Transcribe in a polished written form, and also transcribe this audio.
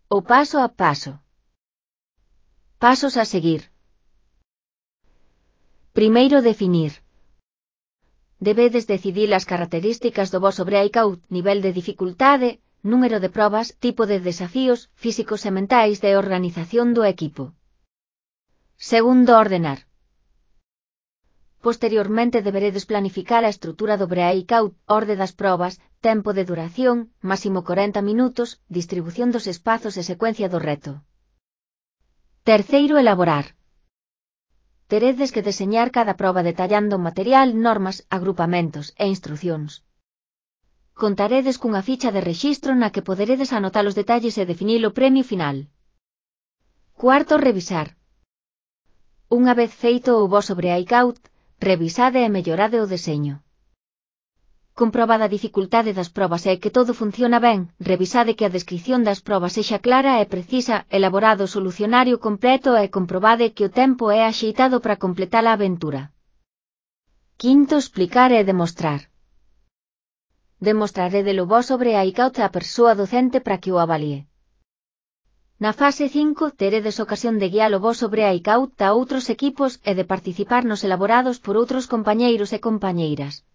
O paso a paso. Pasos a seguir. Primeiro, definir. Debedes decidir as características do voso breakout, nivel de dificultade, número de probas, tipo de desafíos físicos e mentais de organización do equipo. Segundo, ordenar. Posteriormente deberedes planificar a estrutura do breakout, orde das probas, tempo de duración, máximo 40 minutos, distribución dos espazos e secuencia do reto. Terceiro, elaborar. Teredes que deseñar cada proba detallando material, normas, agrupamentos e instrucións. Contaredes cunha ficha de rexistro na que poderedes anotar os detalles e definir o premio final. Cuarto, revisar. Unha vez feito o voso breakout, revisade e mellorade o deseño. Comprobade a dificultade das probas e que todo funciona ben, revisade que a descrición das probas sexa clara e precisa, elaborado o solucionario completo e comprobade que o tempo é axeitado para completar a aventura. Quinto, explicar e demostrar. Demostrarede o voso breakout á persoa docente para que o avalie. Na fase 5, teredes ocasión de guiar o voso breakout a outros equipos e de participar nos elaborados por outros compañeiros e compañeiras.